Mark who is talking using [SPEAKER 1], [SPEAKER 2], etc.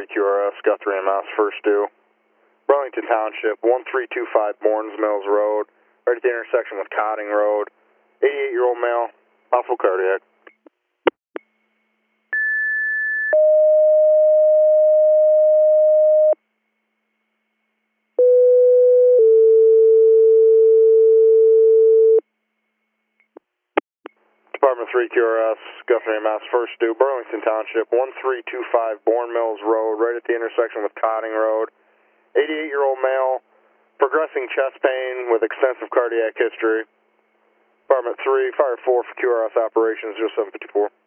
[SPEAKER 1] 3 QRS, Guthrie MS, first due. Burlington Township, 1325 Bournes Mills Road, right at the intersection with Cotting Road. 88-year-old male, possible cardiac. Department 3 QRS, Guthrie MS, first due, Burlington Township, 1325 Bourne Mills Road, right at the intersection with Cotting Road. 88-year-old male, progressing chest pain with extensive cardiac history. Department 3, Fire 4 for QRS operations, 0754.